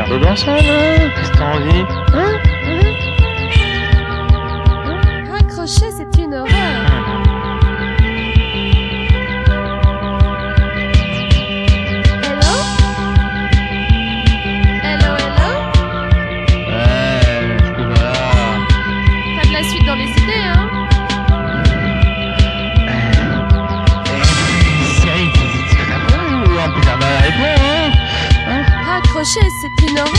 peu dans ça, là. Qu'est-ce que t'as envie? Raccrocher, c'est une horreur. Hello? Hello, hello? Ouais, voilà. T'as de la suite dans les idées, hein? Cyril, tu fais la bonne ou un peu de la mal avec moi, hein? Raccrocher, c'est une horreur.